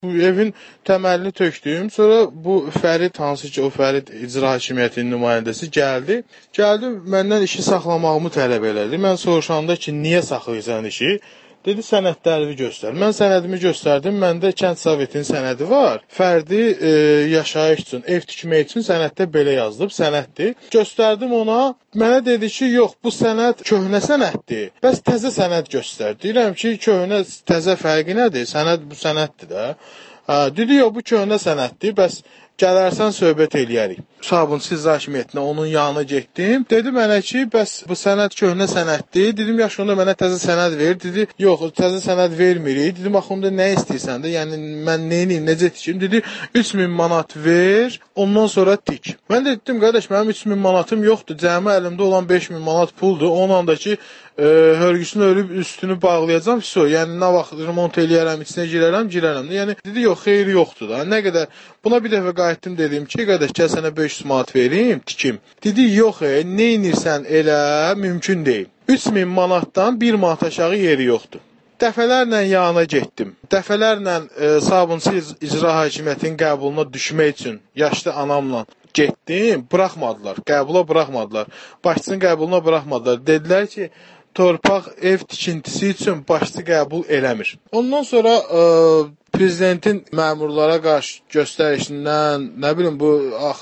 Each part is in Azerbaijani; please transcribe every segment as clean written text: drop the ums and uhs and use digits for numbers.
Bu evin təməlini tökdüm. Sonra bu Fərid, hansı ki o Fərid icra hakimiyyətinin nümayəndəsi gəldi. Gəldi məndən işi saxlamağımı tələb elədi. Mən soruşanda ki, niyə saxlayırsan işi? Dedi, sənədlərini göstər. Mən sənədimi göstərdim. Məndə kənd sovetinin sənədi var. Fərdi yaşayış üçün, ev tikmək üçün sənəddə belə yazılıb, sənəddir. Göstərdim ona. Mənə dedi ki, yox, bu sənəd köhnə sənəddir. Bəs təzə sənəd göstər. Deyirəm ki, köhnə, təzə fərqi nədir? Sənəd bu sənəddir də. Dedi, yox, bu köhnə sənəddir. Bəs gələrsən söhbət eləyərik. Sabunçu icra hakimiyyətinə onun yanına getdim. Dedi mənə ki, bəs bu sənəd köhnə sənəddir. Dedim, yaxşı, onda mənə təzə sənəd ver. Dedi, yox, təzə sənəd vermirik. Dedim, axı, onda nə istəyirsən də? Yəni, mən neyiniyim, necə tikim? Dedi, 3000 manat ver, ondan sonra tik. Mən də dedim, qardaş, mənim 3000 manatım yoxdur. Cəmi əlimdə olan 5000 manat puldur. Onun andakı hörgüsünü örüb üstünü bağlayacam. Yəni, nə vaxt remont eləyərəm, içinə girərəm. Yəni, dedi, yox, xeyri yoxdur da. Nə qədər, buna bir dəfə qayıtdım, dedim ki, qardaş, gəl sənə 500 manat verim, tikim. Dedi, yox, neynirsən elə, mümkün deyil. 3000 manatdan 1 manat aşağı yeri yoxdur. Dəfələrlə yanına getdim. Dəfələrlə Sabunçu icra hakimiyyətinin qəbuluna düşmək üçün yaşlı anamla getdim, buraxmadılar, qəbula buraxmadılar. Başçının qəbuluna buraxmadılar. Dedilər ki, torpaq ev tikintisi üçün başçı qəbul eləmir. Ondan sonra prezidentin məmurlara qarşı göstərişindən, nə bilim, bu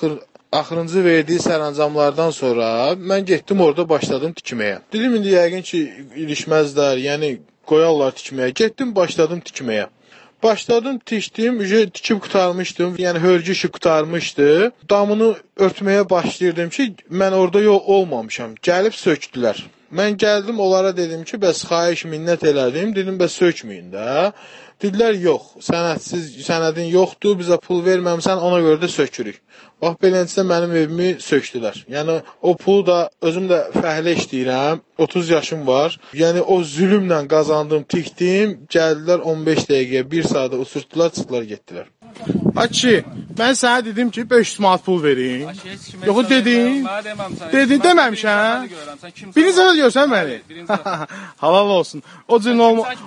axırıncı verdiyi sərəncamlardan sonra mən getdim orada başladım tikməyə. Dedim, indi yəqin ki, ilişməzlər, yəni qoyarlar tikməyə. Getdim, başladım tikməyə. Başladım, tikdim, tikib qutarmışdım, yəni hörgü işi qutarmışdı. Damını örtməyə başlayırdım ki, mən orada olmamışam. Gəlib sökdülər. Mən gəldim, onlara dedim ki, bəs xahiş minnət elədim, dedim, bəs sökməyin də. Dedilər, yox, sənədin yoxdur, bizə pul verməmsən, ona görə də sökürük. Bax, beləncə mənim evimi sökdülər. Yəni, o pulu da, özüm də fəhlə işləyirəm, 30 yaşım var. Yəni, o zülümlə qazandım, tikdim, gəldilər 15 dəqiqəyə, 1 saata uçurtdular, çıxdılar, getdilər. Açı, mən sənə dedim ki, 500 manat pul verin. Yox, dedin. Dedin, deməmişəm. Birinci dəfə görsən məni. Halal olsun. O cür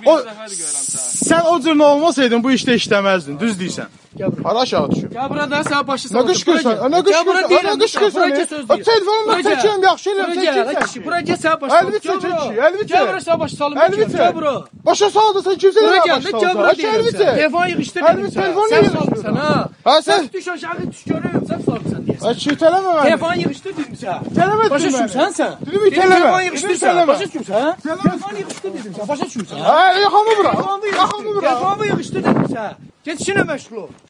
sən o cür olmasaydın bu işdə işləməzdin, düz deyirsən. Hara aşağı düşün. Gəl burada sən başçısan. Nə qışqırsan? Nə qışqırsan? Telefonumda çəkirəm, yaxşı eləm. Bura gəl sən başçısan. Əlvi çək, əlvi çək. Gəl bura sən başçısan. Gəl bura. Başa saldı, sən kimsə nə başçısan? Gəl bura deyirəm. Telefon yığışdır dedim sən. Sən salmışsan ha. Sən düş aşağı düş görürüm, sən salmışsan deyəsən. Ay çitələmə məni. Telefon yığışdır dedim sən. Gəlmədim mən. Başa düşmüsən sən? Dedim itələmə. Telefon yığışdır sən. Başa düşmüsən? Telefon yığışdır dedim sən. Başa düşmüsən? Yaxamı bura. Yaxamı bura. Telefonu yığışdır dedim sən. Get işinə məşğul ol.